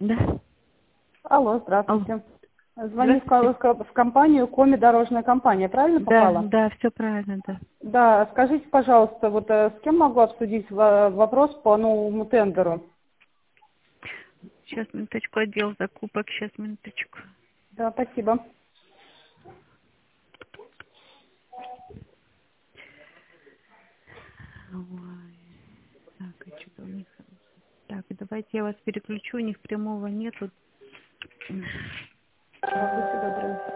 Да. Алло, Алло. здравствуйте. Звоню в компанию Коми Дорожная компания, правильно попала? Да, все правильно, да. Да, скажите, пожалуйста, вот с кем могу обсудить вопрос по новому тендеру? Сейчас, минуточку, отдел закупок, сейчас, минуточку. Да, спасибо. Ой, так, а что у них? Так, давайте я вас переключу, у них прямого нету. Да, будьте добры.